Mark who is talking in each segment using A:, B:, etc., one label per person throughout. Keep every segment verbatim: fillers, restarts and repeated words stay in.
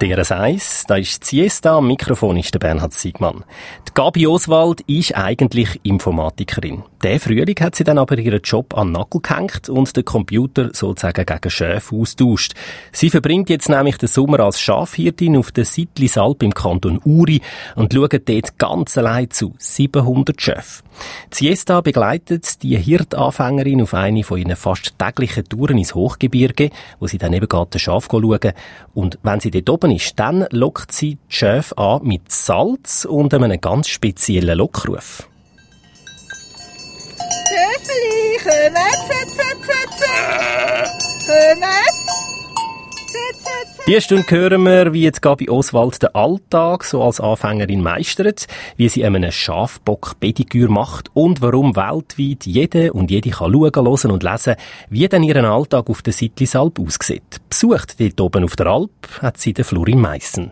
A: D R S eins, da ist die Siesta, am Mikrofon ist der Bernhard Siegmann. Die Gabi Oswald ist eigentlich Informatikerin. Der Frühling hat sie dann aber ihren Job an den Nagel gehängt und den Computer sozusagen gegen Schäfe austauscht. Sie verbringt jetzt nämlich den Sommer als Schafhirtin auf der Sittlisalp im Kanton Uri und schaut dort ganz allein zu siebenhundert Schäfen. Die Siesta begleitet die Hirtanfängerin auf eine von ihren fast täglichen Touren ins Hochgebirge, wo sie dann eben geht, den Schaf schauen. Und wenn sie dort oben ist, dann lockt sie die Schafe an mit Salz und einem ganz speziellen Lockruf.
B: Schäfeli, kommen, zet, zet, zet, zet. Kommen. Diese Stunde hören wir, wie jetzt Gabi Oswald den Alltag so als Anfängerin meistert, wie sie einem Schafbock Pediküre macht und warum weltweit jede und jede kann schauen, hören und lesen, wie denn ihren Alltag auf der Sittlisalp aussieht. Besucht dort oben auf der Alp hat sie den Florin Meissen.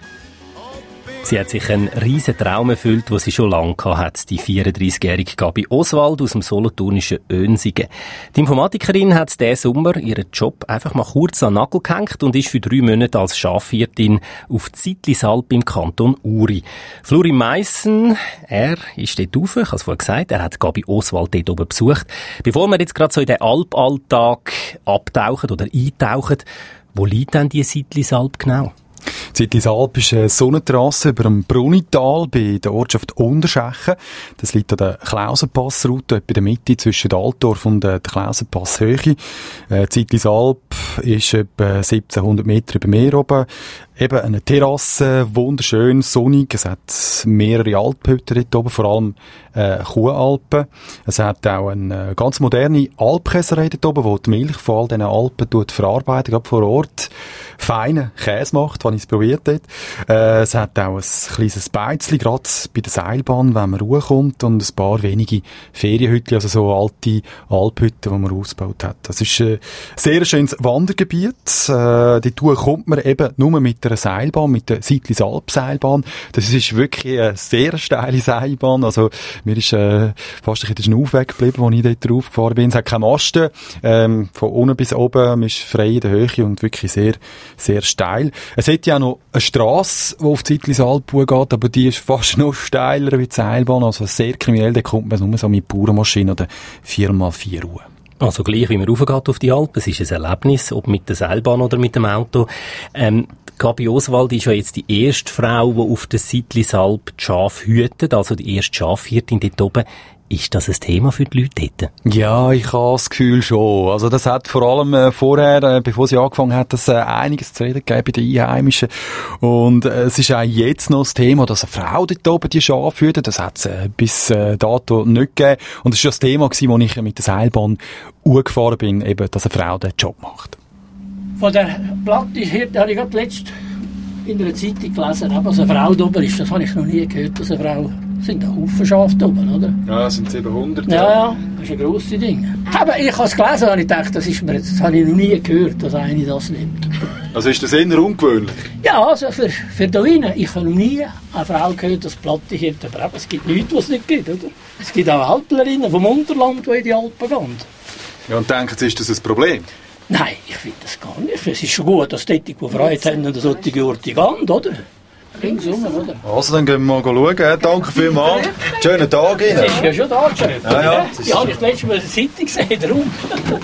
B: Sie hat sich einen riesen Traum erfüllt, den sie schon lange hatte, die vierunddreissigjährige Gabi Oswald aus dem solothurnischen Önsigen. Die Informatikerin hat diesen Sommer ihren Job einfach mal kurz an den Nagel gehängt und ist für drei Monate als Schafhirtin auf die Sittlisalp im Kanton Uri. Florin Meissen, er ist dort rauf, ich habe es vorhin gesagt, er hat Gabi Oswald dort oben besucht. Bevor wir jetzt gerade so in den Alpalltag abtauchen oder eintauchen, wo liegt denn die Sittlisalp genau?
C: Die Sittlisalp ist eine Sonnenterrasse über dem Brunital bei der Ortschaft Unterschechen. Das liegt an der Klausenpassroute, etwa in der Mitte zwischen der Altdorf und der Klausenpasshöhe. Die Sittlisalp ist etwa siebzehnhundert Meter über Meer oben. Eben eine Terrasse, wunderschön, sonnig. Es hat mehrere Alphütten dort oben, vor allem äh, Kuhalpen. Es hat auch eine ganz moderne Alpkäserei dort oben, die die Milch von all diesen Alpen verarbeitet, gerade vor Ort feinen Käse macht, habe ich es probiert dort. Äh, es hat auch ein kleines Beizli, gerade bei der Seilbahn, wenn man Ruhe kommt, und ein paar wenige Ferienhütten, also so alte Alphütten, die man ausgebaut hat. Das ist ein sehr schönes Wandergebiet. Äh, dort kommt man eben nur mit der Seilbahn, mit der Sittlisalp-Seilbahn. Das ist wirklich eine sehr steile Seilbahn. Also, mir ist äh, fast ein bisschen der Schnauf weggeblieben, als ich dort drauf gefahren bin. Es hat keine Masten. Ähm, von unten bis oben, man ist frei in der Höhe und wirklich sehr, sehr steil. Es hat ja auch noch eine Strasse, die auf die Sittlisalp geht, aber die ist fast noch steiler wie die Seilbahn. Also sehr kriminell, da kommt man nur so mit Bauernmaschinen oder vier mal vier Uhr.
A: Also gleich, wie man raufgeht auf die Alp, es ist ein Erlebnis, ob mit der Seilbahn oder mit dem Auto. Ähm, Gabi Oswald ist ja jetzt die erste Frau, die auf der Sittlisalp die Schafe hütet, also die erste Schafhirtin dort oben. Ist das ein Thema für die Leute dort?
C: Ja, ich habe das Gefühl schon. Also das hat vor allem äh, vorher, äh, bevor sie angefangen hat, das äh, einiges zu reden gegeben bei den Einheimischen. Und äh, es ist auch jetzt noch das Thema, dass eine Frau dort oben die Schafe hütet. Das hat es äh, bis äh, dato nicht gegeben. Und es war das Thema, als ich mit der Seilbahn gefahren bin, eben, dass eine Frau den Job macht.
D: Von der Platte hier, habe ich gerade letztens in einer Zeitung gelesen, dass eine Frau da oben ist. Das habe ich noch nie gehört, dass eine Frau... Das sind ein Haufen Schafe da oben, oder?
C: Ja, das sind siebenhundert.
D: Ja, ja, das ist ein grosses Ding. Aber ich habe es gelesen und ich dachte, das, ist mir, das habe ich noch nie gehört, dass eine das nimmt.
C: Also ist das eher ungewöhnlich?
D: Ja, also für, für da rein. Ich habe noch nie eine Frau gehört, dass Platte hier, aber es gibt nichts, was es nicht gibt, oder? Es gibt auch Alplerinnen vom Unterland, die in die Alpen gehen.
C: Ja, und denken Sie, ist das ein Problem?
D: Nein, ich finde das gar nicht. Es ist schon gut, dass die, die Freude haben und solche Orte gehen, oder? Ringsum, oder?
C: Also, dann gehen wir mal schauen. Danke vielmals. Schönen Tag Ihnen.
D: Das ist ja schon da, Chef.
C: Ja, ja.
D: Die habe ich letztes Mal in der Zeitung gesehen, darum.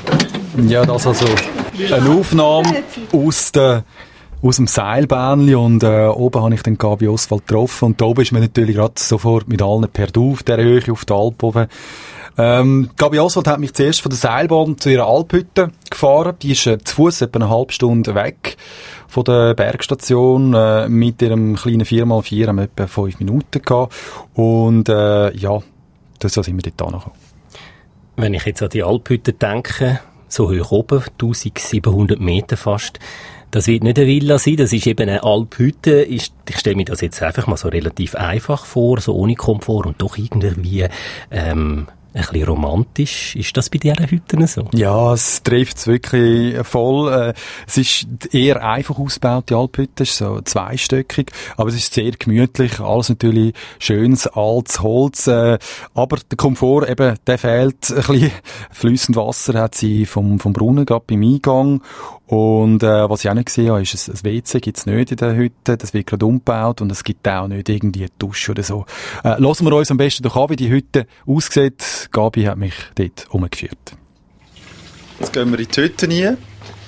C: Ja, das also eine Aufnahme aus, der, aus dem Seilbähnli. Und äh, oben habe ich den Gabi Oswald getroffen. Und da oben ist man natürlich gerade sofort mit allen per Du auf dieser Höhe auf der Alp oben. Ähm, Gabi Oswald hat mich zuerst von der Seilbahn zu ihrer Alphütte gefahren. Die ist äh, zu Fuß etwa eine halbe Stunde weg von der Bergstation. Äh, mit ihrem kleinen vier mal vier haben wir etwa fünf Minuten gehabt. Und äh, ja, das sind wir dort angekommen.
A: Wenn ich jetzt an die Alphütte denke, so hoch oben, eintausendsiebenhundert Meter fast, das wird nicht eine Villa sein, das ist eben eine Alphütte. Ich stelle mir das jetzt einfach mal so relativ einfach vor, so ohne Komfort und doch irgendwie ähm, ein bisschen romantisch. Ist das bei dieser Hütte so?
C: Ja, es trifft es wirklich voll. Es ist eher einfach ausgebaut, die Alphütte, es ist so zweistöckig, aber es ist sehr gemütlich, alles natürlich schönes, altes Holz, aber der Komfort eben, der fehlt ein bisschen. Fließend Wasser hat sie vom, vom Brunnen gehabt beim Eingang. Und äh, was ich auch nicht gesehen habe, ist, ein, ein W C gibt's nicht in der Hütte, das wird gerade umgebaut und es gibt auch nicht irgendwie eine Dusche oder so. Äh, lassen wir uns am besten doch an, wie die Hütte aussieht. Gabi hat mich dort umgeführt. Jetzt gehen wir in die Hütte rein.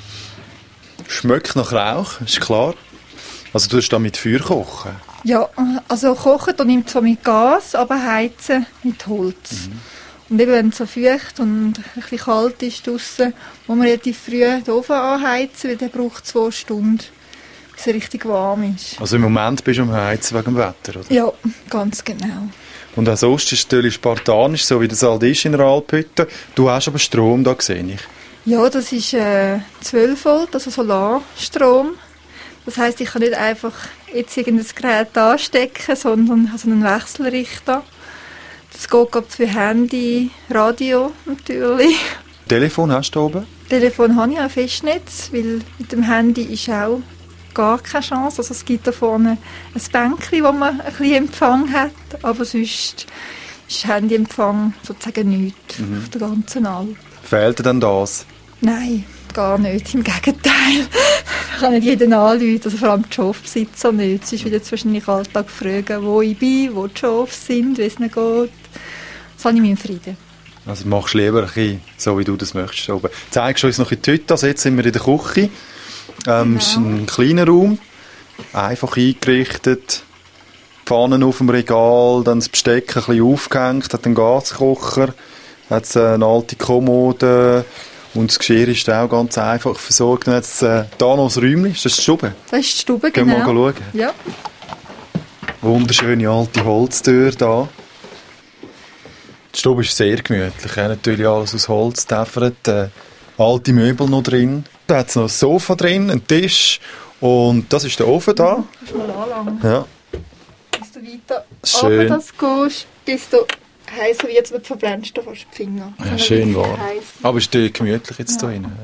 C: Schmeckt nach Rauch, ist klar. Also du tust da mit Feuer kochen?
E: Ja, also kochen, da nimmt zwar mit Gas, aber heizen mit Holz. Mhm. Und eben, wenn es so feucht und ein bisschen kalt ist draussen, muss man relativ früh den Ofen anheizen, weil der braucht zwei Stunden, bis er richtig warm ist.
C: Also im Moment bist du am Heizen wegen dem Wetter, oder?
E: Ja, ganz genau.
C: Und auch sonst ist es natürlich spartanisch, so wie das halt ist in der Alphütte. Du hast aber Strom, da sehe ich.
E: Ja, das ist äh, zwölf Volt, also Solarstrom. Das heisst, ich kann nicht einfach jetzt irgendein Gerät anstecken, sondern habe so einen Wechselrichter. Das geht gerade für Handy, Radio natürlich.
C: Telefon hast du oben?
E: Telefon habe ich auch Festnetz, weil mit dem Handy ist auch gar keine Chance. Also es gibt da vorne ein Bänkchen, wo man ein bisschen Empfang hat, aber sonst ist Handyempfang sozusagen nichts mhm. auf der ganzen Alp.
C: Fehlt dir denn das?
E: Nein, gar nicht. Im Gegenteil. Ich kann nicht jeden anrufen, also vor allem die Schafbesitzer nicht. Sonst wieder wahrscheinlich Alltag fragen, wo ich bin, wo die Schafe sind, wie es ihnen geht. Das habe ich meinen Frieden.
C: Also machst du lieber ein bisschen so, wie du das möchtest. Oben. Zeigst du uns noch in die Hütte, also jetzt sind wir in der Küche. Ähm, Es genau. ist ein kleiner Raum, einfach eingerichtet. Pfannen auf dem Regal, dann das Besteck ein bisschen aufgehängt, hat einen Gaskocher, hat eine alte Kommode. Und das Geschirr ist auch ganz einfach versorgt. Und jetzt äh, hier noch das Räumchen. Ist das die Stube?
E: Das ist die Stube,
C: Gehen
E: genau.
C: wir mal schauen.
E: Ja.
C: Wunderschöne alte Holztür hier. Die Stube ist sehr gemütlich. Ja, natürlich alles aus Holz getäfert. Äh, alte Möbel noch drin. Da hat es noch ein Sofa drin, einen Tisch. Und das ist der Ofen da.
E: Das ist mal anlangen.
C: Ja.
E: Bis du weiter
C: Schön.
E: runter das gehst, bis du heißer wird, dann verbrennst du fast die Finger.
C: Ja, schön warm. Aber ist es gemütlich jetzt ja. Hier drin?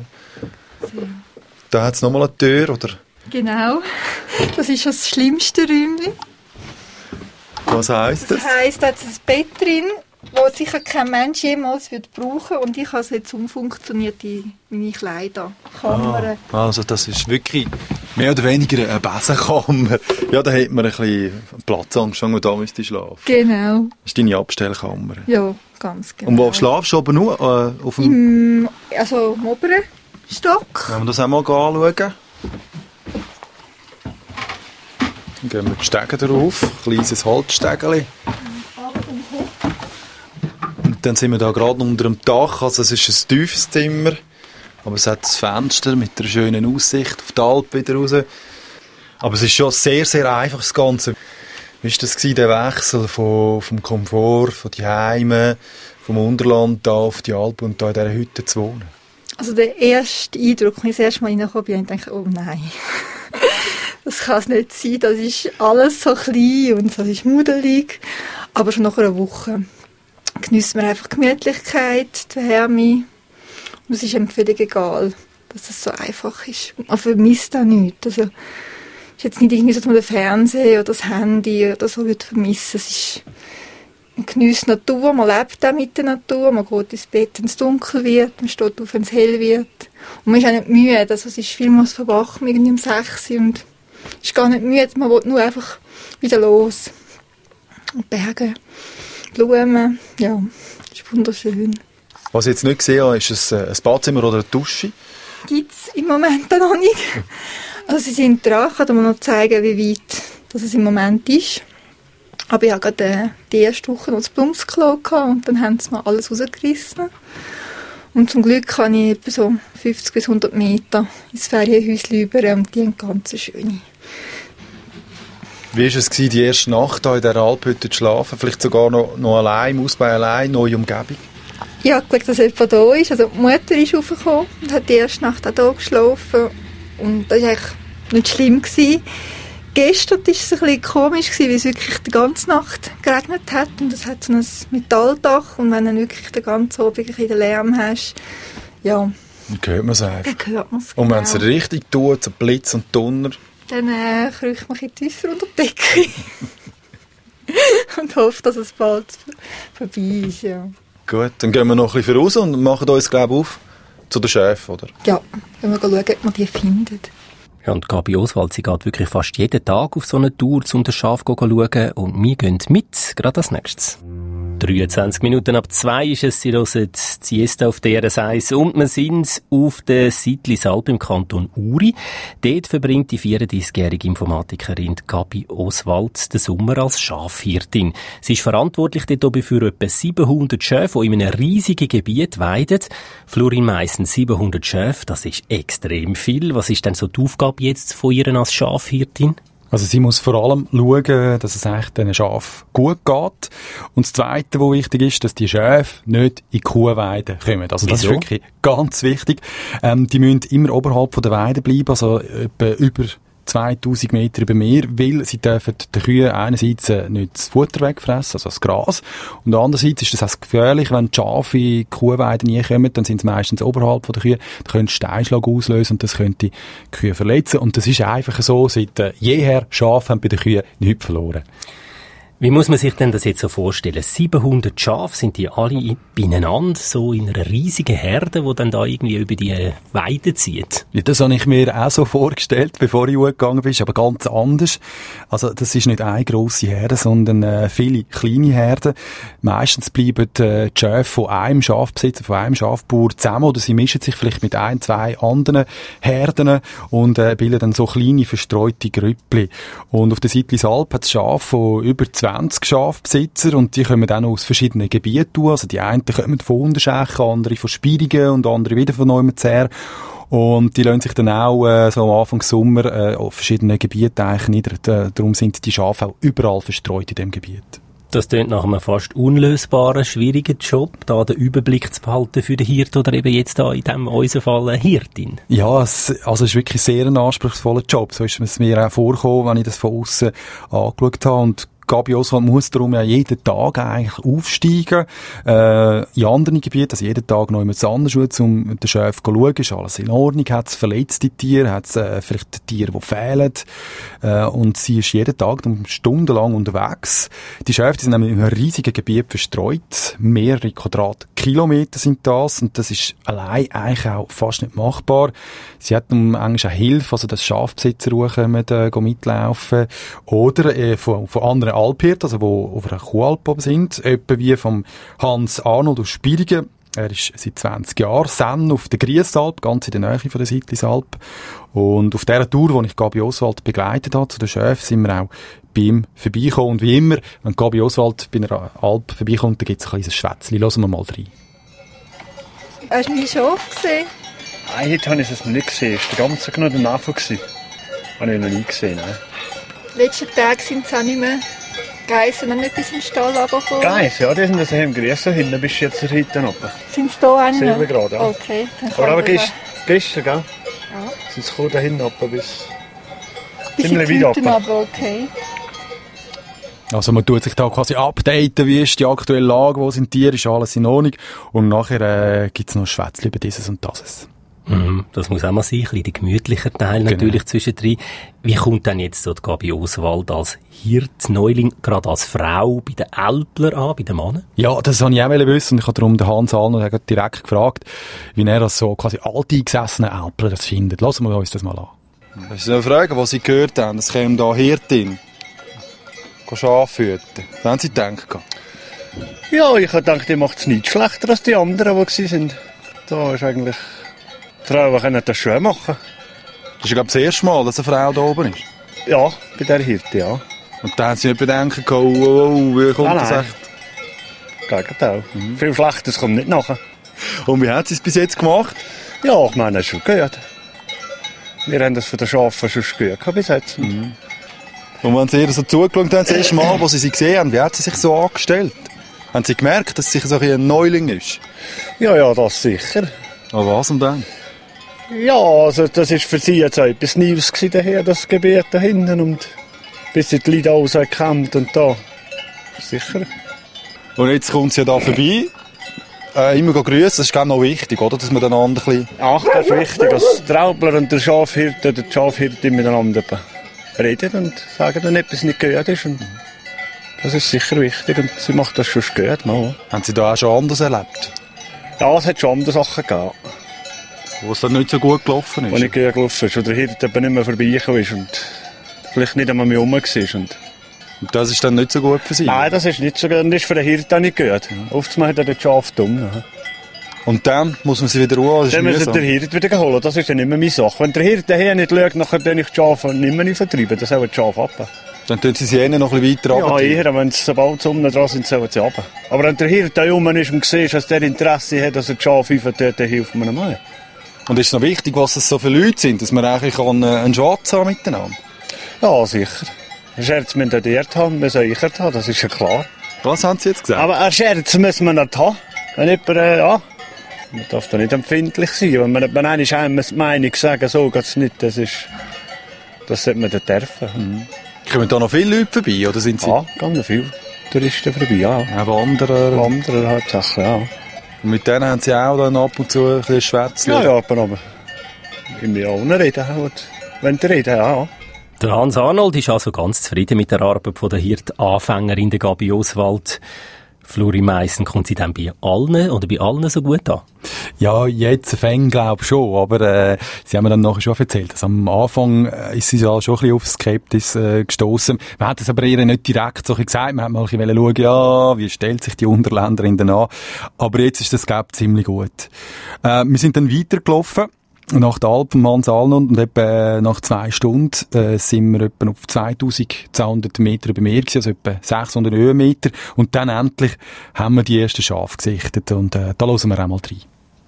C: Da hat es nochmal eine Tür, oder?
E: Genau. Das ist das schlimmste Räumchen.
C: Was heisst das?
E: Das heisst, da hat ein Bett drin, das sicher kein Mensch jemals wird brauchen, und ich habe es jetzt umfunktioniert in meine Kleiderkammer.
C: Ah, also das ist wirklich mehr oder weniger eine Besenkammer. Ja, da hat man ein bisschen Platz angefangen, wo da müsste ich schlafen.
E: Genau.
C: Das ist deine Abstellkammer.
E: Ja, ganz genau.
C: Und wo schlafst du oben nur? Äh, auf dem
E: Im, also im oberen Stock.
C: Wenn wir das einmal anschauen. Dann gehen wir die Stege drauf. Ein kleines Holzstegeli. Und dann sind wir da gerade unter dem Dach. Also es ist ein tiefes Zimmer. Aber es hat ein Fenster mit einer schönen Aussicht auf die Alp wieder raus. Aber es ist schon sehr, sehr einfach, das Ganze. Wie war das gewesen, der Wechsel von, vom Komfort, von die Heime, vom Unterland da auf die Alp und da in dieser Hütte zu wohnen?
E: Also der erste Eindruck, als ich das erste Mal reingekommen bin, dachte ich, oh nein, das kann es nicht sein. Das ist alles so klein und das ist muddelig. Aber schon nach einer Woche genießt man einfach die Gemütlichkeit, die Wärme. Und es ist einem völlig egal, dass es so einfach ist. Man vermisst auch nichts. Also, es ist jetzt nicht irgendwie so, dass man den Fernseher oder das Handy oder so wird vermissen. Es ist, man genießt die Natur, man lebt auch mit der Natur, man geht ins Bett, wenn es dunkel wird, man steht auf, wenn es hell wird. Und man ist auch nicht müde. Also, es ist vielmals verwachen, irgendwie um sechs Uhr, und ist gar nicht müde. Man will nur einfach wieder los. Und Berge, Blumen, ja, das ist wunderschön.
C: Was ich jetzt nicht gesehen habe, ist ein, ein Badzimmer oder eine Dusche?
E: Gibt es im Moment noch nicht. Also sie sind dran, ich kann dir noch zeigen, wie weit das es im Moment ist. Aber ich hatte gerade die erste Woche noch das Plumpsklo gehabt und dann haben sie mir alles rausgerissen. Und zum Glück kann ich etwa so fünfzig bis hundert Meter ins Ferienhäuschen rüber und die haben ganz schöne.
C: Wie war es gewesen, die erste Nacht hier in dieser Alphütte zu schlafen? Vielleicht sogar noch, noch allein, im Ausbau allein, neue Umgebung?
E: Ja, gut, dass jemand da ist. Also die Mutter ist raufgekommen und hat die erste Nacht auch hier geschlafen. Und das war eigentlich nicht schlimm gewesen, Gestern war es ein bisschen komisch, weil es wirklich die ganze Nacht geregnet hat und es hat so ein Metalldach und wenn du wirklich den ganzen Abend in den Lärm hast, ja.
C: Dann hört man es einfach.
E: Dann hört man es,
C: und
E: genau.
C: wenn es richtig tut, so Blitz und Donner.
E: Dann äh, kriecht man ein bisschen tiefer unter die Decke. Und hofft, dass es bald vorbei ist, ja.
C: Gut, dann gehen wir noch ein bisschen voraus und machen uns, glaube ich, auf zu den Chef, oder?
E: Ja, wenn wir schauen, ob man die findet.
A: Ja, und Gabi Oswald, sie geht wirklich fast jeden Tag auf so eine Tour, um das Schaf zu schauen. Und wir gehen mit, gerade als nächstes. dreiundzwanzig Minuten ab zwei ist es, sie hören die Siesta auf D R S eins und wir sind auf der Siedlisalp im Kanton Uri. Dort verbringt die vierunddreißigjährige Informatikerin Gabi Oswald den Sommer als Schafhirtin. Sie ist verantwortlich dort für etwa siebenhundert Schafe, die in einem riesigen Gebiet weiden. Florin Meissen, siebenhundert Schafe, das ist extrem viel. Was ist denn so die Aufgabe jetzt von ihr als Schafhirtin?
C: Also sie muss vor allem schauen, dass es echt den Schafen gut geht. Und das Zweite, was wichtig ist, dass die Schafe nicht in die Kuhweide kommen. Also das Wieso? Ist wirklich ganz wichtig. Ähm, die müssen immer oberhalb von der Weide bleiben, also etwa über zweitausend Meter über Meer, weil sie dürfen den Kühen einerseits nicht das Futter wegfressen, also das Gras, und andererseits ist das auch gefährlich, wenn die Schafe in die Kuhweide nie kommen, dann sind sie meistens oberhalb von der Kühe, dann können Steinschlag auslösen und das könnte die Kühe verletzen, und das ist einfach so, seit äh, jeher Schafe haben bei den Kühen nichts verloren.
A: Wie muss man sich denn das jetzt so vorstellen? siebenhundert Schafe, sind die alle beieinander, so in einer riesigen Herde, die dann da irgendwie über die Weide zieht?
C: Ja, das habe ich mir auch so vorgestellt, bevor ich gegangen bin, aber ganz anders. Also das ist nicht eine grosse Herde, sondern äh, viele kleine Herden. Meistens bleiben äh, die Schafe von einem Schafbesitzer, von einem Schafbauer zusammen, oder sie mischen sich vielleicht mit ein, zwei anderen Herden und äh, bilden dann so kleine verstreute Grüppli. Und auf der Siedlisalp hat es Schafe von über zwanzig Schafbesitzer und die kommen dann aus verschiedenen Gebieten. Also die einen kommen von Unterschächen, andere von Spierigen und andere wieder von Neumenzär. Und die lassen sich dann auch äh, so am Anfang Sommer äh, auf verschiedenen Gebieten eigentlich nieder. Darum sind die Schafe auch überall verstreut in diesem Gebiet.
A: Das klingt nach einem fast unlösbaren, schwierigen Job, da den Überblick zu behalten für den Hirt oder eben jetzt da in diesem unserem Fall eine Hirtin.
C: Ja, es, also es ist wirklich sehr ein anspruchsvoller Job. So ist es mir auch vorgekommen, wenn ich das von außen angeschaut habe. Und Gabi Oswald muss darum ja jeden Tag eigentlich aufsteigen, äh, in anderen Gebieten, also jeden Tag noch immer anders, um den Schäfer zu schauen, ist alles in Ordnung, hat es verletzte Tiere, hat es äh, vielleicht Tiere, die fehlen, äh, und sie ist jeden Tag stundenlang unterwegs. Die Schäfer, die sind nämlich in einem riesigen Gebiet verstreut, mehrere Quadratkilometer sind das, und das ist allein eigentlich auch fast nicht machbar. Sie hat um eigentlich auch Hilfe, also dass Schafbesitzer kommen, äh, mitlaufen, oder äh, von, von anderen Alphirten, also die auf einer Kuhalp oben sind, etwa wie vom Hans Arnold aus Spierigen. Er ist seit zwanzig Jahren Sen auf der Griesalp, ganz in der Nähe von der Siedlisalp. Und auf dieser Tour, die ich Gabi Oswald begleitet habe, zu den Schäfen, sind wir auch bei ihm vorbeigekommen. Und wie immer, wenn Gabi Oswald bei einer Alp vorbeikommt, dann gibt es ein kleines Schwätzchen. Hören wir mal rein.
E: Hast du mein Schaf gesehen?
F: Nein, heute habe ich es nicht gesehen. Es war der ganze Tag noch der Anfang. Habe ich noch nie gesehen. Ne?
E: Die letzten Tage sind es auch nicht mehr Geissen, noch nicht bis in den Stall runtergekommen.
F: Geiss, ja, die sind das im Griessen. Hinten bist du jetzt hinten runter.
E: Sind sie da hinten?
F: Sehen wir gerade, ja.
E: Okay, dann
F: Aber, aber gestern, gestern, gell?
E: Ja.
F: Sind sie gekommen, da hinten runter bis...
E: Bis
F: ziemlich
E: in
F: weit
E: die
F: runter.
E: aber okay.
C: Also man tut sich da quasi updaten, wie ist die aktuelle Lage, wo sind die Tiere, ist alles in Ordnung. Und nachher äh, gibt es noch ein Schwätzchen über dieses und das.
A: Mhm, das muss auch mal sein, ein bisschen der gemütliche Teil natürlich genau. Zwischendrin. Wie kommt denn jetzt so die Gabi Oswald als Hirt, Neuling, gerade als Frau bei den Älpler an, bei den Männern?
C: Ja, das wollte ich auch wissen. Und ich habe darum den Hans Arnold direkt gefragt, wie er als so quasi alteingesessene Älpler das findet. Lassen wir uns das mal an.
G: Das ist eine Frage, was Sie gehört haben. Es käme da Hirtin. Schafe hüten. Was haben Sie gedacht?
F: Ja, ich habe gedacht, die macht es nicht schlechter als die anderen, die waren. Da ist eigentlich... Die Frauen können das schon machen.
G: Das ist, glaube ich, das erste Mal, dass eine Frau da oben ist?
F: Ja, bei der Hirte, ja.
G: Und da haben Sie nicht bedenken, oh, oh, oh, wie kommt
F: nein,
G: das
F: nein.
G: echt?
F: Gegenteil. Mhm. Viel Schlechtes kommt nicht nachher.
G: Und wie hat sie es bis jetzt gemacht?
F: Ja, ich meine, es ist schon gut. Wir haben das von den Schafen schon gut bis jetzt.
G: Mhm. Und wenn Sie ihr so zugeschaut haben, das erste Mal, wo Sie sie gesehen haben, wie hat sie sich so angestellt? Haben Sie gemerkt, dass sie so ein Neuling ist?
F: Ja, ja, das sicher.
G: Aber was und dann?
F: Ja, also das war für sie jetzt auch etwas Neues gewesen, daher, das Gebiet da hinten. Und bis sie die Leute rausgekämmt und da. Sicher.
G: Und jetzt kommt sie ja da vorbei. Äh, immer grüßen, das ist glaube ich noch wichtig, oder? Dass man einander ein bisschen...
F: Ach, das ist wichtig, dass der Traubler und der Schafhirte oder die Schafhirte miteinander reden und sagen, wenn etwas nicht gut ist. Und das ist sicher wichtig und sie macht das schon gut. Mal.
G: Haben Sie da auch schon anders erlebt?
F: Ja, es hat schon andere Sachen gegeben.
G: Wo es dann nicht so gut gelaufen ist?
F: Wo nicht gut gelaufen ist, wo der Hirte eben nicht mehr vorbeigekommen ist und vielleicht nicht einmal mehr rum war. Und
G: Und das ist dann nicht so gut für Sie?
F: Nein, das ist nicht so gut. Und das ist für den Hirte auch nicht gut. Oftmals hat er den Schaf dumm.
G: Und dann muss man sie wieder ruhen?
F: Dann muss der Hirte wieder holen. Das ist dann immer meine Sache. Wenn der Hirte hier nicht schaut, nachher dann ich die Schafe nicht mehr vertreiben. Dann sollen die Schafe ab.
G: Dann tun Sie sie eher noch ein bisschen weiter runter?
F: Ja, eher. Wenn sie sobald sie unten dran sind, sollen sie runter. Aber wenn der Hirte da rum ist und sieht, dass der Interesse hat, dass er die Schafe einvertut, dann hilft man ihm auch.
G: Und ist es noch wichtig, was es so viele Leute sind, dass man eigentlich kann, äh, einen Schwarz haben miteinander?
F: Ja, sicher. Ein Scherz müssen wir dort haben, wir sollen Eichert haben, das ist ja klar.
G: Was haben Sie jetzt gesagt?
F: Aber ein Scherz müssen wir nicht haben. Wenn jemand, äh, ja, man darf da nicht empfindlich sein. Wenn man, wenn einer einmal die Meinung sagen, so geht es nicht, das ist, das sollte man dort dürfen.
G: Mhm. Kommen da noch viele Leute vorbei, oder sind Sie?
F: Ja, ganz viele Touristen vorbei, ja.
G: Auch Wanderer?
F: Wanderer hauptsächlich, ja.
G: Und mit denen haben Sie auch dann ab und zu ein bisschen Schwätzchen?
F: Ja, ja, aber immer auch reden, wenn die reden, ja.
A: Der Hans Arnold ist also ganz zufrieden mit der Arbeit von der Hirtanfängerin der Gabi Oswald. Flori Meissen, kommt sie dann bei allen oder bei allen so gut an?
C: Ja, jetzt fängt glaube ich schon, aber äh, sie haben mir dann nachher schon erzählt, dass am Anfang äh, ist sie ja schon ein bisschen auf Skeptis äh, gestossen. Man hat es aber ihr nicht direkt so gesagt, man hat mal ein bisschen schauen, ja, wie stellt sich die Unterländerin denn an? Aber jetzt ist das, glaube ich, ziemlich gut. Äh, wir sind dann weitergelaufen. Nach der Alp von Hans Arnold und etwa nach zwei Stunden äh, sind wir etwa auf zweitausendzweihundert Meter über Meer gewesen, also etwa sechshundert Höhenmeter. Und dann endlich haben wir die ersten Schafe gesichtet und äh, da hören wir auch mal rein.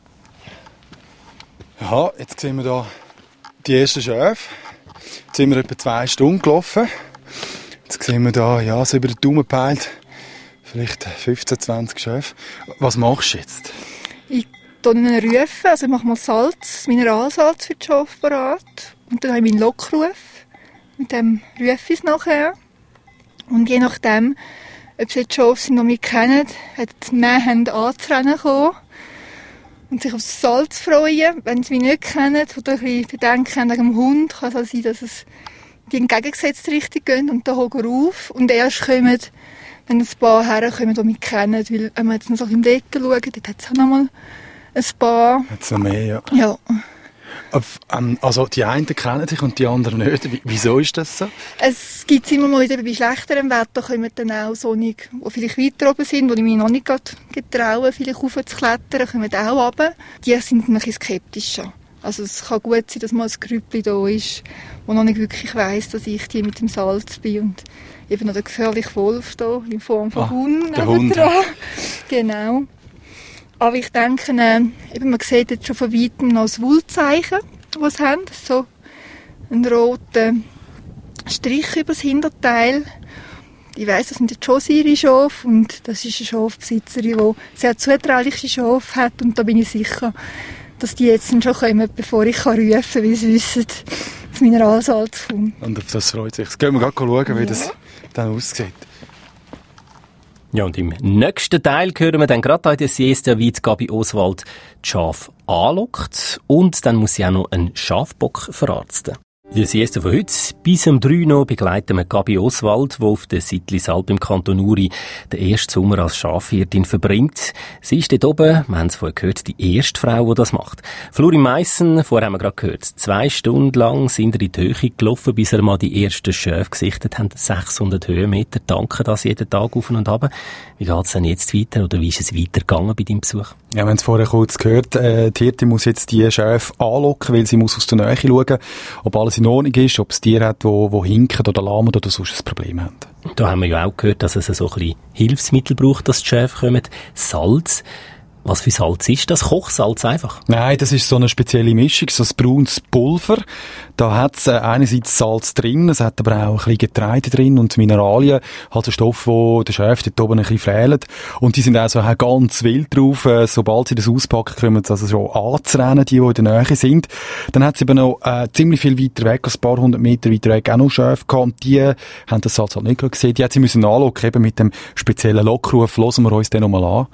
C: Ja, jetzt sehen wir da die ersten Schafe. Jetzt sind wir etwa zwei Stunden gelaufen. Jetzt sehen wir da, ja, so über den Daumen gepeilt, vielleicht fünfzehn, zwanzig Schafe. Was machst du jetzt?
E: Ich rufen, also ich mache mal Salz, Mineralsalz für die Schafe parat. Und dann habe ich meinen Lockruf. Mit dem rufe ich es nachher. Und je nachdem, ob sie die Schafe sind, die mich kennen, hat mehr Hände anzurennen kommen. Und sich aufs Salz freuen. Wenn sie mich nicht kennen oder ein bisschen Bedenken haben wegen dem Hund, kann es auch sein, dass es die entgegengesetzte Richtung gehen und da hocken auf. Und erst kommen, wenn ein paar herkommen, die mich kennen. Weil, wenn wir jetzt noch so im Decken schauen, dort hat es auch noch mal ein paar.
C: Jetzt noch mehr, ja.
E: Ja.
C: Also die einen kennen sich und die anderen nicht. Wieso ist das so?
E: Es gibt immer mal wieder bei schlechterem Wetter kommen dann auch Sonnig, die vielleicht weiter oben sind, wo ich mich noch nicht getraue, vielleicht raufzuklettern, kommen auch runter. Die sind ein bisschen skeptischer. Also es kann gut sein, dass mal ein Grüppli da ist, wo noch nicht wirklich weiss, dass ich die mit dem Salz bin und eben noch der gefährliche Wolf da in Form von
C: ah,
E: Hund.
C: Der Hund.
E: Genau. Aber ich denke, äh, eben, man sieht jetzt schon von weitem noch das Wulzeichen, das sie haben. So einen roten Strich über das Hinterteil. Ich weiss, das sind die Josiri-Schafe und das ist eine Schafbesitzerin, die sehr zutrauliche Schafe hat. Und da bin ich sicher, dass die jetzt schon kommen, bevor ich rufen kann, weil sie wissen, dass Mineralsalz kommt.
C: Und auf das freut sich. Jetzt gehen wir gerade schauen, wie ja. das dann aussieht.
A: Ja, und im nächsten Teil hören wir dann gerade in der Siesta, wie die Gabi Oswald die Schafe anlockt. Und dann muss sie auch noch einen Schafbock verarzten. In der Siesta von heute bis um drei noch begleiten wir Gabi Oswald, die auf der Sittlisalp im Kanton Uri den ersten Sommer als Schafhirtin verbringt. Sie ist dort oben, wir haben es vorher gehört, die erste Frau, die das macht. Flori Meissen, vorher haben wir gerade gehört, zwei Stunden lang sind wir in die Höhe gelaufen, bis er mal die ersten Schafe gesichtet haben, sechshundert Höhenmeter. Danke das jeden Tag auf und ab. Wie geht es denn jetzt weiter oder wie ist es weitergegangen bei deinem Besuch?
C: Ja, wir haben es vorher kurz gehört, äh, die Hirtin muss jetzt die Schafe anlocken, weil sie muss aus der Nähe schauen, ob alles in Ordnung ist, ob es Tiere hat, die wo, wo hinken oder lahmen oder sonst ein Problem haben.
A: Da haben wir ja auch gehört, dass es so ein bisschen Hilfsmittel braucht, dass die Schafe kommen. Salz. Was für Salz ist das? Kochsalz einfach?
C: Nein, das ist so eine spezielle Mischung, so ein braunes Pulver. Da hat es äh, einerseits Salz drin, es hat aber auch ein bisschen Getreide drin und Mineralien, also Stoffe, die den Schäf dort oben ein bisschen fehlen. Und die sind auch so auch ganz wild drauf. Äh, sobald sie das auspacken, kommen sie also schon anzurennen, die, die in der Nähe sind. Dann hat es eben noch äh, ziemlich viel weiter weg, ein paar hundert Meter weiter weg, auch noch Schäfe gehabt. Und die haben das Salz halt nicht gesehen. Die hat sie müssen anlocken, eben mit dem speziellen Lockruf. Hören wir uns den nochmal an.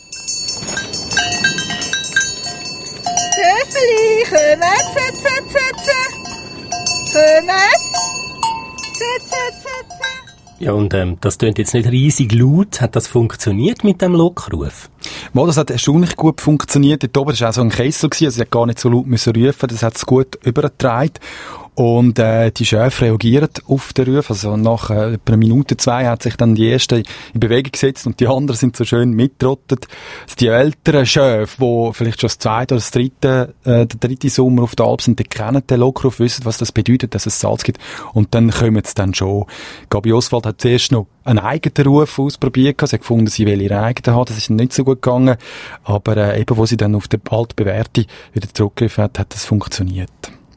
E: Schöfeli, kommen, z, z, z, z. Kommen, z, z, z, z.
A: Ja, und ähm, das tönt jetzt nicht riesig laut. Hat das funktioniert mit dem Lockruf?
C: Mal, das hat erstaunlich gut funktioniert. Dort oben war auch so ein Kessel, also sie hat gar nicht so laut müssen rufen. Das hat es gut übergetragen. Und äh, die Schäfe reagieren auf den Ruf. Also nach äh, etwa einer Minute, zwei hat sich dann die erste in Bewegung gesetzt und die anderen sind so schön mittrottet. Also die älteren Schäfe, die vielleicht schon das zweite oder das dritte, äh, der dritte Sommer auf der Alp sind, die kennen den Lockruf, wissen, was das bedeutet, dass es Salz gibt. Und dann kommen sie dann schon. Gabi Oswald hat zuerst noch einen eigenen Ruf ausprobiert. Sie hat gefunden, sie will ihren eigenen haben. Das ist nicht so gut gegangen. Aber äh, eben, wo sie dann auf der altbewährte wieder zurückgegriffen hat, hat das funktioniert.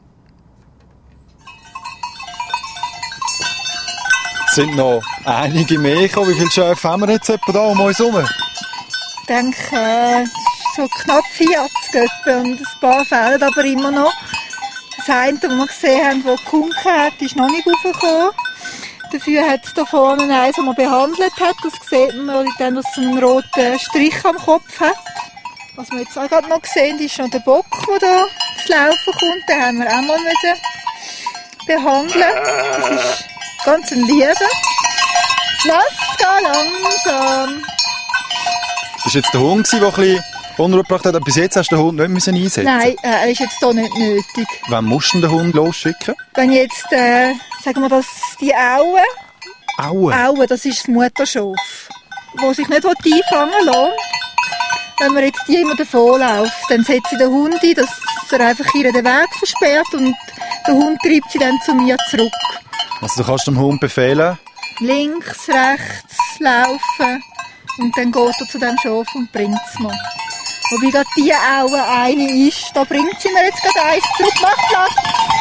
G: Es sind noch einige mehr gekommen. Wie viele Schäfe haben wir jetzt etwa da um uns herum?
E: Ich denke, äh, so knapp vierzig etwa und ein paar fehlen aber immer noch. Das eine, das wir gesehen haben, das gekunken hat, ist noch nicht raufgekommen. Dafür hat es da vorne eins, das man behandelt hat. Das sieht man, dann, dass es einen roten Strich am Kopf hat. Was wir jetzt auch gerade noch sehen, ist noch der Bock, der da ins Laufen kommt. Den haben wir auch mal müssen behandeln. Das ist ganz ein Liebe. Lass gehen langsam.
G: Das war jetzt der Hund, der ein bisschen Unruhe gebracht hat. Bis jetzt hast du den Hund nicht müssen einsetzen.
E: Nein, äh, er ist jetzt hier nicht nötig.
G: Wann musst du den Hund losschicken?
E: Wenn jetzt, äh, sagen wir das, die Aue,
G: Aue?
E: Aue, das ist das Mutterschaf, das sich nicht einfangen lässt. Wenn man jetzt die immer davonläuft, dann setzt sie den Hund ein, dass er einfach ihr den Weg versperrt und der Hund treibt sie dann zu mir zurück.
G: Also du kannst dem Hund befehlen?
E: Links, rechts, laufen und dann geht er zu dem Schaf und bringt es mir. Wobei gerade die Aue eine ist, da bringt sie mir jetzt gerade eins zurück. Mach Platz!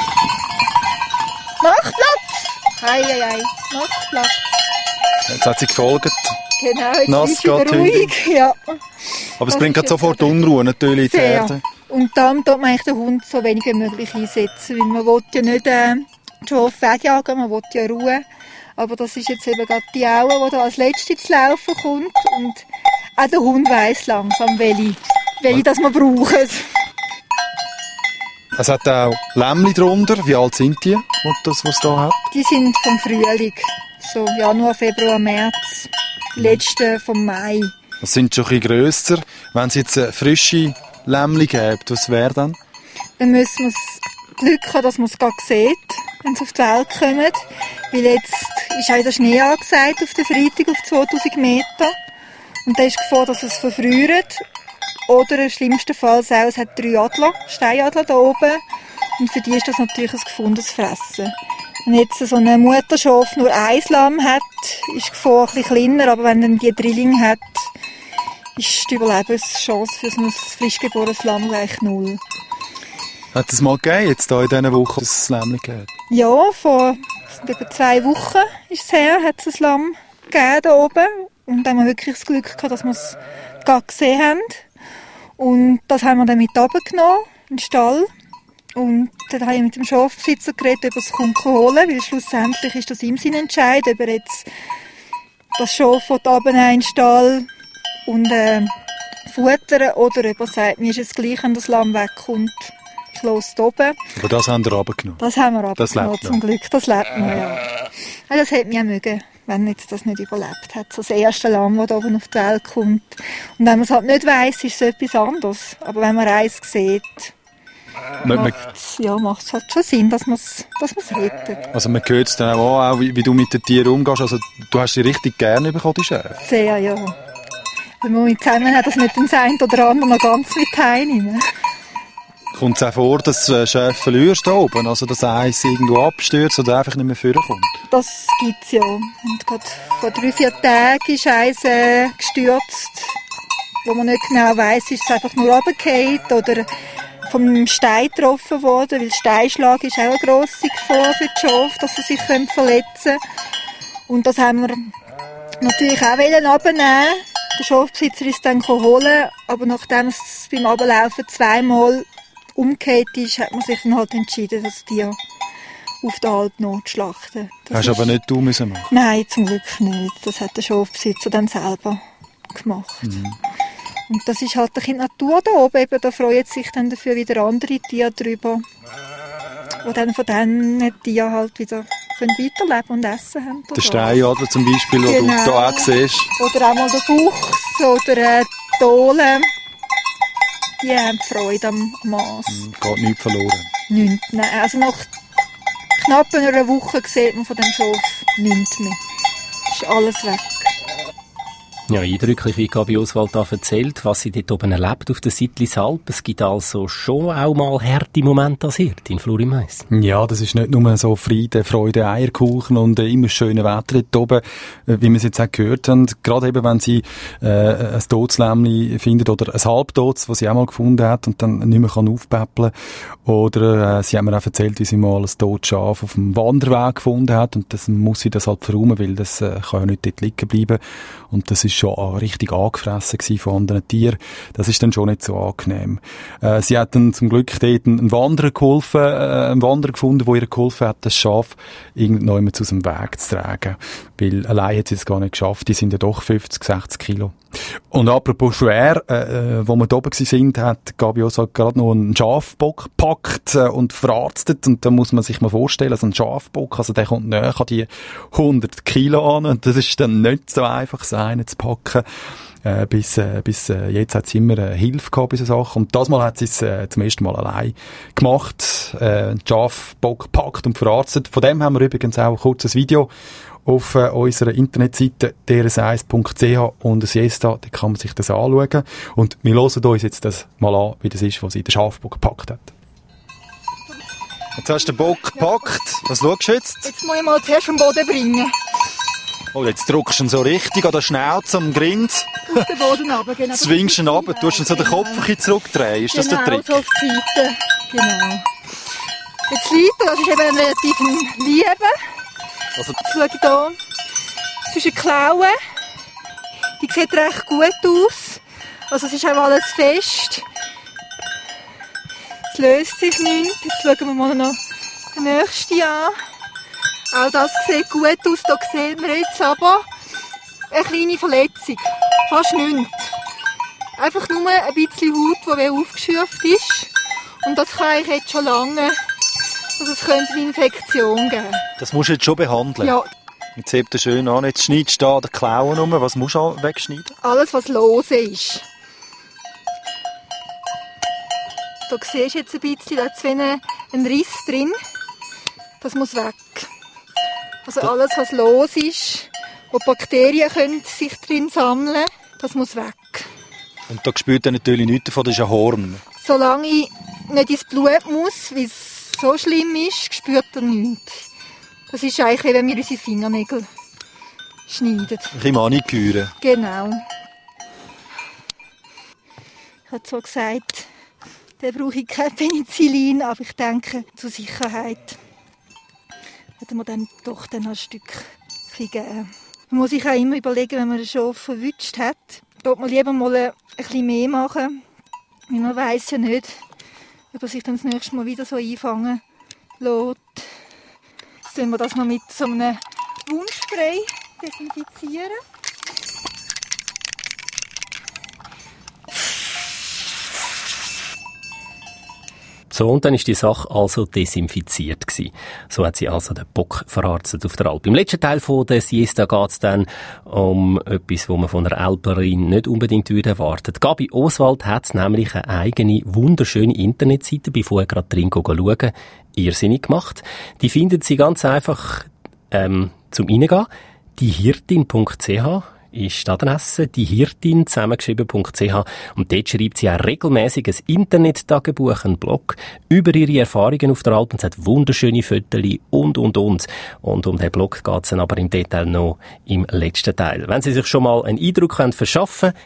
E: Mach Platz! Hei, hei, hei, mach Platz!
G: Jetzt hat sie gefolgt.
E: Genau, jetzt
G: Nass
E: ist wieder
G: geht
E: ruhig. Ja.
G: Aber es bringt sofort Unruhe natürlich in die Erde.
E: Und dann tut man eigentlich den Hund so wenig wie möglich einsetzen, weil man will ja nicht äh, die Schafe wegjagen, man will ja Ruhe. Aber das ist jetzt eben gerade die Aue, die da als Letzte zu laufen kommt. Und auch der Hund weiss langsam, welche, welche das wir brauchen.
G: Es hat auch Lämmli drunter. Wie alt sind die, was es hier hat?
E: Die sind vom Frühling, so Januar, Februar, März. Die letzten vom Mai.
G: Das sind schon ein bisschen grösser. Wenn es jetzt eine frische Lämmli gibt, was wäre dann?
E: Dann müssen wir das Glück haben, dass man es gerade sieht, wenn sie auf die Welt kommen. Weil jetzt ist auch der Schnee angesagt auf den Freitag auf zweitausend Meter. Und da ist die Gefahr, dass es verfriert. Oder im schlimmsten Fall auch, es hat drei Adler, Steinadler da oben. Und für die ist das natürlich ein gefundenes Fressen. Wenn jetzt so ein Mutterschaf nur ein Lamm hat, ist die Gefahr ein bisschen kleiner. Aber wenn dann die Drilling hat, ist die Überlebenschance für so ein frisch geborenes Lamm gleich null.
G: Hat es mal gegeben, jetzt hier in dieser Woche, dass es ein Lämmli gibt?
E: Ja, vor etwa zwei Wochen ist es her, hat es ein Lamm gegeben da oben. Und dann haben wir wirklich das Glück gehabt, dass wir es gerade gesehen haben. Und das haben wir dann mit runtergenommen, in den Stall. Und dann habe ich mit dem Schafbesitzer geredet, ob er es kommt holen, weil schlussendlich ist das ihm sein Entscheid, ob er jetzt das Schaf runternehmen in den Stall und äh, futtern oder ob er sagt, mir ist es gleich, wenn das Lamm wegkommt. Ich lasse es oben.
G: Aber das haben wir runtergenommen?
E: Das haben wir runtergenommen,
G: das
E: zum Glück. Das lebt noch, ja. ja. Das hätte mich auch mögen, wenn jetzt das nicht überlebt hat. So das erste Lamm, das da oben auf die Welt kommt. Und wenn man es halt nicht weiss, ist es etwas anderes. Aber wenn man eins sieht, macht es ja, halt schon Sinn, dass man es dass rettet.
G: Also man hört es dann auch, auch wie, wie du mit den Tieren umgehst. Also du hast sie richtig gerne bekommen, die Schäfe?
E: Sehr, ja. Wenn man mit zusammen hat, dass nicht den einen oder anderen noch ganz mit heimnehmen.
G: Kommt es auch vor, dass du Schäfe verlierst da oben? Also dass eins irgendwo abstürzt oder einfach nicht mehr vorkommt?
E: Das gibt es ja. Und gerade vor drei, vier Tagen ist eins äh, gestürzt. wo man nicht genau weiss, ist es einfach nur runtergefallen oder vom Stein getroffen worden, weil Steinschlag ist auch eine grosse Gefahr für die Schafe, dass sie sich verletzen können. Und das haben wir natürlich auch runternehmen. Der Schafbesitzer ist dann holen, aber nachdem es beim Runterlaufen zweimal umgekehrt ist, hat man sich dann halt entschieden, das Tier auf der Alp notschlachten. Das
G: Hast du aber nicht du müssen machen?
E: Nein, zum Glück nicht. Das hat der Schafbesitzer dann selber gemacht. Mhm. Und das ist halt die Natur da oben. Eben, da freuen sich dann dafür wieder andere Tiere drüber, die dann von diesen Tieren halt wieder weiterleben und essen haben.
G: Der Steinadler zum Beispiel, den
E: genau.
G: du hier auch siehst.
E: Oder auch mal der Fuchs oder äh, die Dohlen. Die haben Freude am Aas.
G: Mhm, geht nichts verloren.
E: Nichts, nein. Also nach knapp einer Woche sieht man von dem Schaf nichts mehr. Ist alles weg.
A: Ja, eindrücklich, wie Gabi Oswald da erzählt, was sie dort oben erlebt auf der Sittlisalp. Es gibt also schon auch mal harte Momente als Hirt in Florimeis.
C: Ja, das ist nicht nur so Friede, Freude, Eierkuchen und äh, immer schöne Wetter dort oben, äh, wie wir es jetzt auch gehört haben. Gerade eben, wenn sie äh, ein Todslämmli findet oder ein Halbtods, was sie auch mal gefunden hat und dann nicht mehr kann aufpäppeln. Oder äh, sie haben mir auch erzählt, wie sie mal ein totes Schaf auf dem Wanderweg gefunden hat und das muss sie das halt verräumen, weil das äh, kann ja nicht dort liegen bleiben. Und das ist schon richtig angefressen gewesen von anderen Tieren. Das ist dann schon nicht so angenehm. Äh, sie hat dann zum Glück dort einen Wanderer geholfen, äh, einen Wanderer gefunden, der ihr geholfen hat, das Schaf irgendjemand aus dem Weg zu tragen. Weil allein hat sie es gar nicht geschafft. Die sind ja doch fünfzig, sechzig Kilo. Und apropos schwer, äh, wo wir da oben sind, hat Gabi Oswald gerade noch einen Schafbock gepackt äh, und verarztet. Und da muss man sich mal vorstellen, also ein Schafbock, also der kommt näher an die hundert Kilo an. Und das ist dann nicht so einfach, so einen zu packen. Äh, bis äh, bis äh, jetzt hat sie immer äh, Hilfe gehabt bei so Sachen. Und das Mal hat sie es äh, zum ersten Mal allein gemacht. Äh, einen Schafbock gepackt und verarztet. Von dem haben wir übrigens auch ein kurzes Video auf äh, unserer Internetseite d r s eins punkt c h und ein Siesta, da kann man sich das anschauen. Und wir hören uns jetzt das mal an, wie das ist, was sie den Schafbock gepackt hat.
G: Jetzt hast du den Bock gepackt. Was schaust du jetzt?
E: Jetzt muss ich mal zuerst am Boden bringen.
G: Oh, jetzt drückst du ihn so richtig an der Schnauze, am Grind.
E: Auf den Boden runter, genau.
G: Zwingst ihn runter, tust ihn so den Kopf ein bisschen zurückdrehen. Ist das
E: genau,
G: der Trick?
E: So auf die Seite. Genau. Jetzt liegt er, das ist eben relativ liebe.
G: Also,
E: Jetzt schaue ich hier zwischen die Klauen. Die sieht recht gut aus. Also es ist auch alles fest. Es löst sich nicht. Jetzt schauen wir mal noch den nächsten an. Auch das sieht gut aus. Da sehen wir jetzt aber eine kleine Verletzung. Fast nichts. Einfach nur ein bisschen Haut, die aufgeschürft ist. Und das kann ich jetzt schon lange. Also es könnte eine Infektion geben.
G: das musst du jetzt schon behandeln.
E: Ja,
G: Jetzt hebt er schön an. Jetzt schneidest du da den Klauen rum. Was musst du wegschneiden?
E: alles, was lose ist. Da siehst du jetzt ein bisschen, da ist ein, ein Riss drin. Das muss weg. Also alles, was los ist, wo Bakterien können sich drin sammeln, das muss weg.
G: Und da spürt er natürlich nichts davon, das ist ein Horn.
E: Solange ich nicht ins Blut muss, weil es so schlimm ist, spürt er nichts. Das ist eigentlich, wenn wir unsere Fingernägel schneiden.
G: Ein bisschen Maniküre.
E: Genau. Ich habe zwar gesagt, da brauche ich kein Penicillin, aber ich denke, zur Sicherheit hätten wir dann doch dann ein Stück geben. Man muss sich auch immer überlegen, wenn man ein Schaf verwünscht hat, sollte man lieber mal ein bisschen mehr machen, weil man weiss ja nicht, ob er sich dann das nächste Mal wieder so einfangen lässt. Jetzt tun wir das noch mit so einem Wundspray desinfizieren.
A: So, und dann ist die Sache also desinfiziert gewesen. So hat sie also den Bock verarztet auf der Alp. Im letzten Teil von der Siesta geht es dann um etwas, was man von einer Alperin nicht unbedingt erwartet. Gabi Oswald hat nämlich eine eigene, wunderschöne Internetseite, bei vorher gerade drin schauen, irrsinnig gemacht. Die findet sie ganz einfach ähm, zum Reingehen. die hirtin punkt c h ist die Adresse, die Hirtin zusammengeschrieben.ch, und dort schreibt sie auch regelmäßig ein Internet-Tagebuch, einen Blog über ihre Erfahrungen auf der Alp und hat wunderschöne Fotos und, und, und. Und um den Blog geht es dann aber im Detail noch im letzten Teil. Wenn Sie sich schon mal einen Eindruck verschaffen können,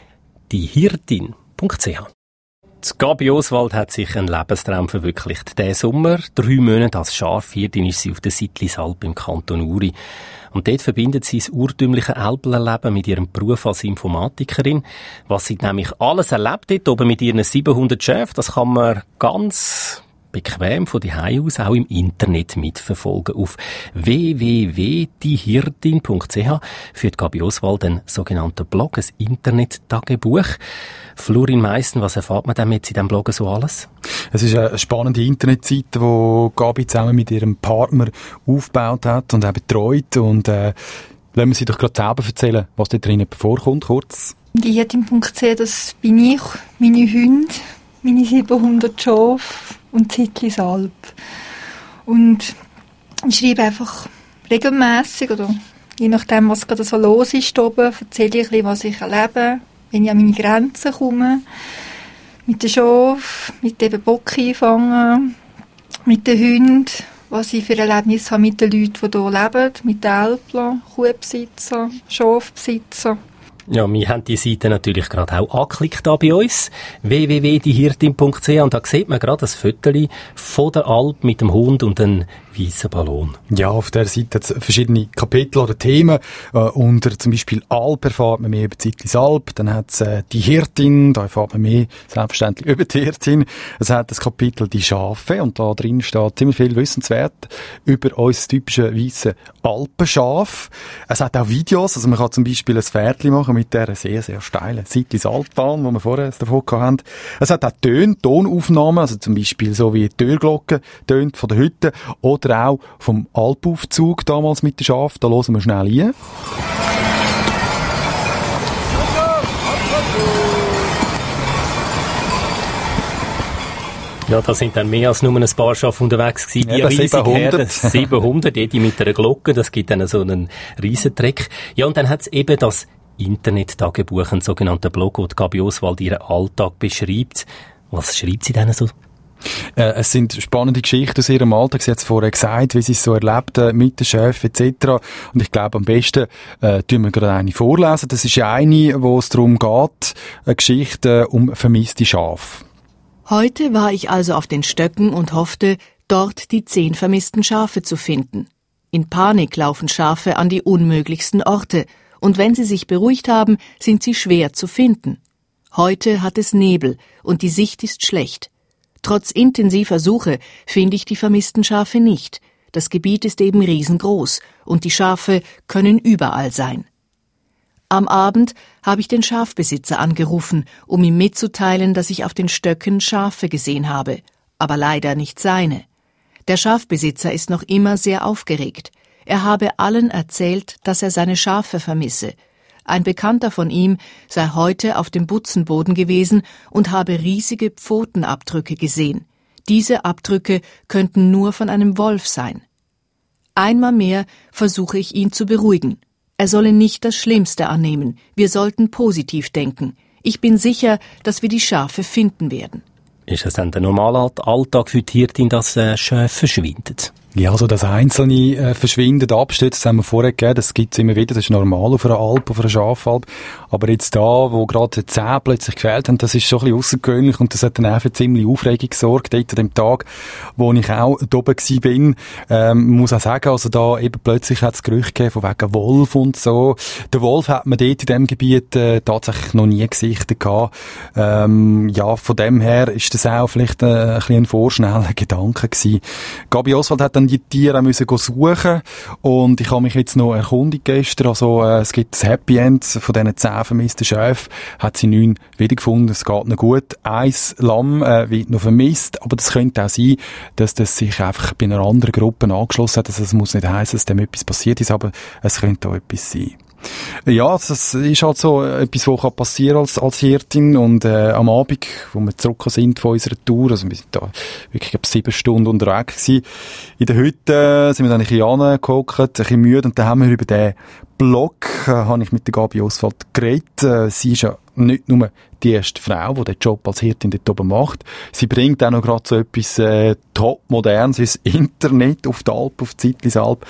A: die Hirtin punkt c h. Die Gabi Oswald hat sich einen Lebenstraum verwirklicht. Diesen Sommer, drei Monate als Schafhirtin, ist sie auf der Sittlisalp im Kanton Uri. Und dort verbindet sie das urtümliche Alpenerleben mit ihrem Beruf als Informatikerin. Was sie nämlich alles erlebt dort oben mit ihren siebenhundert Schäfen, das kann man ganz bequem von die Hause aus auch im Internet mitverfolgen. Auf w w w punkt die hirtin punkt c h führt Gabi Oswald einen sogenannten Blog, ein Internet-Tagebuch. Florin Meissen, was erfahrt man denn jetzt in diesem Blog so alles?
C: Es ist eine spannende Internetseite, die Gabi zusammen mit ihrem Partner aufgebaut hat und auch betreut. Und äh, lassen wir sie doch gerade selber erzählen, was da drin vorkommt, kurz.
E: Die Hirtin punkt c h, das bin ich, meine Hunde, meine siebenhundert Schafe und Sittlisalp. Und ich schreibe einfach regelmässig, oder je nachdem, was gerade so los ist hier oben, erzähle ich ein bisschen, was ich erlebe, wenn ich an meine Grenzen komme, mit den Schafen, mit dem Bock einfangen, mit den Hunden, was ich für Erlebnisse habe mit den Leuten, die hier leben, mit den Älplern, Kuhbesitzern, Schafbesitzern.
A: Ja, wir haben die Seite natürlich gerade auch angeklickt da bei uns. w w w punkt die hirtin punkt c h und da sieht man gerade das Foto von der Alp mit dem Hund und einem weißen Ballon.
C: Ja, auf der Seite hat es verschiedene Kapitel oder Themen. Äh, unter zum Beispiel Alp erfahrt man mehr über die Sittlisalp. Dann hat es äh, die Hirtin, da erfahrt man mehr selbstverständlich über die Hirtin. Es hat das Kapitel die Schafe und da drin steht ziemlich viel wissenswert über unser typische weisse Alpenschaf. Es hat auch Videos, also man kann zum Beispiel ein Pferdchen machen mit dieser sehr, sehr steilen Sittlisalpbahn, die wir vorher davon hatten. Es hat auch Töne, Tonaufnahmen, also zum Beispiel so wie die Türglocke tönt von der Hütte oder auch vom Alpaufzug damals mit den Schafen. Da hören wir schnell rein.
A: Ja, da sind dann mehr als nur ein paar Schafe unterwegs gewesen. Die
C: ja, siebenhundert.
A: siebenhundert, jede mit einer Glocke, das gibt dann so einen Riesentreck. Ja, und dann hat es eben das Internet-Tagebuch, einen sogenannten Blog, wo die Gabi Oswald ihren Alltag beschreibt. Was schreibt sie denn so?
C: Äh, es sind spannende Geschichten aus ihrem Alltag. Sie hat es vorher gesagt, wie sie es so erlebt äh, mit den Schäfen et cetera. Und ich glaube, am besten äh, tun wir gerade eine vorlesen. Das ist eine, wo es darum geht, eine Geschichte um vermisste Schafe.
H: Heute war ich also auf den Stöcken und hoffte, dort die zehn vermissten Schafe zu finden. In Panik laufen Schafe an die unmöglichsten Orte, und wenn sie sich beruhigt haben, sind sie schwer zu finden. Heute hat es Nebel und die Sicht ist schlecht. Trotz intensiver Suche finde ich die vermissten Schafe nicht. Das Gebiet ist eben riesengroß und die Schafe können überall sein. Am Abend habe ich den Schafbesitzer angerufen, um ihm mitzuteilen, dass ich auf den Stöcken Schafe gesehen habe, aber leider nicht seine. Der Schafbesitzer ist noch immer sehr aufgeregt. Er habe allen erzählt, dass er seine Schafe vermisse. Ein Bekannter von ihm sei heute auf dem Butzenboden gewesen und habe riesige Pfotenabdrücke gesehen. Diese Abdrücke könnten nur von einem Wolf sein. Einmal mehr versuche ich ihn zu beruhigen. Er solle nicht das Schlimmste annehmen. Wir sollten positiv denken. Ich bin sicher, dass wir die Schafe finden werden.
A: Ist es dann der normale Alltag für die Hirtin, dass äh, Schafe verschwinden?
C: Ja, also das einzelne äh, Verschwinden, Abstürze, das haben wir vorher gegeben, das gibt es immer wieder, das ist normal auf einer Alp, auf einer Schafalp. Aber jetzt da, wo gerade zehn plötzlich gefehlt haben, das ist schon ein bisschen außergewöhnlich und das hat dann auch für ziemlich Aufregung gesorgt, dort an dem Tag, wo ich auch da oben gewesen bin. Ähm, muss auch sagen, also da eben plötzlich hat es Gerüchte gegeben von wegen Wolf und so. Der Wolf hat man dort in diesem Gebiet äh, tatsächlich noch nie gesichtet gehabt. Ähm, ja, von dem her ist das auch vielleicht äh, ein bisschen ein vorschneller Gedanke gewesen. Gabi Oswald hat dann die Tiere müssen suchen und ich habe mich jetzt noch erkundigt gestern, also äh, es gibt das Happy End von diesen zehn vermissten Schäfen, hat sie neun wiedergefunden, es geht noch gut. Ein Lamm äh, wird noch vermisst, aber das könnte auch sein, dass das sich einfach bei einer anderen Gruppe angeschlossen hat, also es muss nicht heissen, dass dem etwas passiert ist, aber es könnte auch etwas sein. Ja, das ist halt so etwas, was passieren als, als Hirtin und äh, am Abend, wo wir zurück sind von unserer Tour, also wir sind da wirklich glaub, sieben Stunden unterwegs gewesen. In der Hütte sind wir dann ein bisschen angehockt, ein bisschen müde und dann haben wir über den Blog, äh, habe ich mit der Gabi Oswald geredet. Äh, sie ist ja nicht nur die erste Frau, die den Job als Hirtin dort oben macht. Sie bringt auch noch gerade so etwas äh, top modernes, das Internet auf die Alp, auf die Sittlisalp.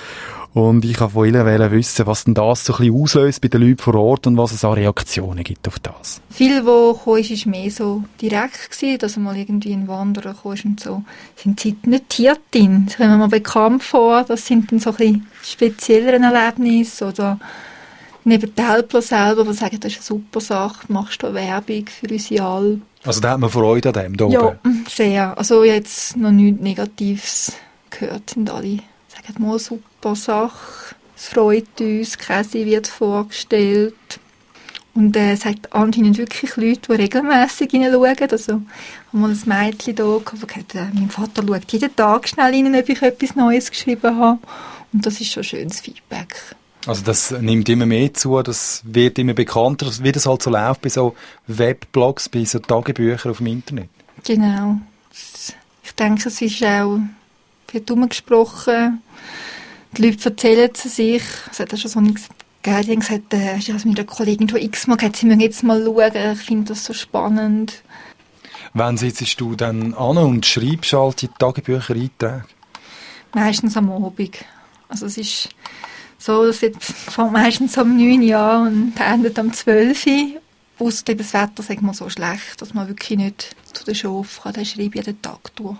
C: Und ich wollte von Ihnen wissen, was denn das so ein bisschen auslöst bei den Leuten vor Ort und was es an Reaktionen gibt auf das.
E: Viel, was kam, war mehr so direkt gewesen, dass mal irgendwie ein Wanderer kam und so, sind sie notiert drin. Das kommt mir mal bekannt vor, das sind dann so ein bisschen speziellere Erlebnisse oder neben Telpler selber, die sagen, das ist eine super Sache, machst du Werbung für unsere Alp.
C: Also da hat man Freude an dem, da
E: ja,
C: oben?
E: Ja, sehr. Also jetzt noch nichts Negatives gehört, sind alle sagen mal, super Sache, es freut uns, Käse wird vorgestellt. Und äh, es hat anscheinend wirklich Leute, die regelmässig hineinschauen. Also, haben wir ein Mädchen da gehabt, das gesagt hat, mein Vater schaut jeden Tag schnell rein, ob ich etwas Neues geschrieben habe. Und das ist schon schönes Feedback.
C: Also das nimmt immer mehr zu, das wird immer bekannter, wie das halt so läuft bei so Webblogs, bei so Tagebüchern auf dem Internet.
E: Genau. Ich denke, es ist auch, wird herumgesprochen, die Leute erzählen es sich. Es hat auch schon so nichts gegeben, die haben gesagt, äh, ich habe mit einer Kollegin schon x-mal gesagt, sie müssen jetzt mal schauen, ich finde das so spannend.
C: Wann sitzt du dann an und schreibst halt die Tagebücher-Einträge?
E: Meistens am Abend. Also es ist so, das wird meistens um neun Uhr an und endet am zwölf Uhr. Ausser das Wetter sagt man so schlecht, dass man wirklich nicht zu der Schafe kann. Dann schreibe ich jeden Tag durch.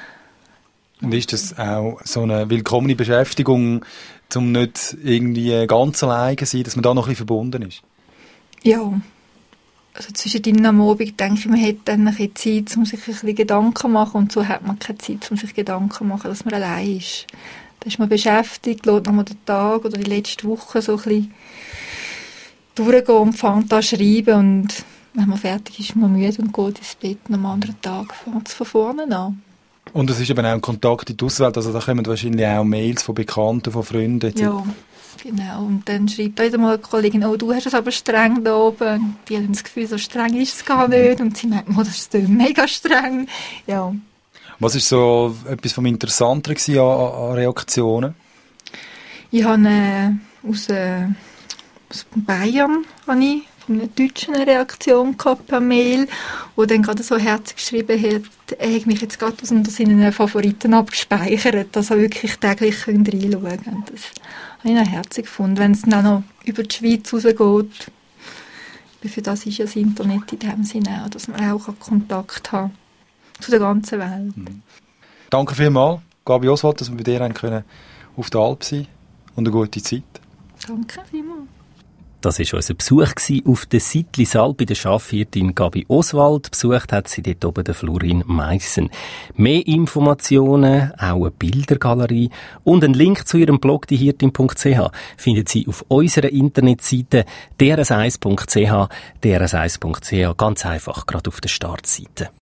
C: Und ist das auch so eine willkommene Beschäftigung, um nicht irgendwie ganz alleine zu sein, dass man da noch ein bisschen verbunden ist?
E: Ja. Also zwischendrin am Abend denke ich, man hat dann ein bisschen Zeit, um sich ein bisschen Gedanken zu machen. Und so hat man keine Zeit, um sich Gedanken zu machen, dass man allein ist. Da ist man beschäftigt, lässt nochmal den Tag oder die letzte Woche so ein bisschen durchgehen und fängt an zu schreiben. Und wenn man fertig ist, ist man müde und geht ins Bett. Und am anderen Tag fängt es von vorne an.
C: Und es ist eben auch ein Kontakt in die Außenwelt, also da kommen wahrscheinlich auch Mails von Bekannten, von Freunden.
E: Ja, genau. Und dann schreibt wieder mal eine Kollegin, oh, du hast es aber streng da oben. Die haben das Gefühl, so streng ist es gar nicht. Und sie merken, oh, das ist mega streng. Ja.
C: Was war so etwas vom Interessanteren an, an Reaktionen?
E: Ich habe äh, aus, äh, aus Bayern habe ich von einer Deutschen eine Reaktion gehabt per Mail, wo dann gerade so herzlich geschrieben hat, er hat mich jetzt gerade unter seinen Favoriten abgespeichert, dass er wirklich täglich reinschauen kann. Das habe ich noch herzlich gefunden. Wenn es dann auch noch über die Schweiz rausgeht, für das ist ja das Internet in dem Sinne auch, dass man auch Kontakt haben zu der ganzen Welt.
C: Mhm. Danke vielmals, Gabi Oswald, dass wir bei dir haben können auf der Alp sein und eine gute Zeit.
E: Danke vielmals.
A: Das war unser Besuch auf der Sittlisalp bei der Schafhirtin Gabi Oswald. Besucht hat sie dort oben der Florin Meissen. Mehr Informationen, auch eine Bildergalerie und einen Link zu ihrem Blog diehirtin punkt c h findet Sie auf unserer Internetseite d r s eins punkt c h, d r s eins punkt c h, ganz einfach, gerade auf der Startseite.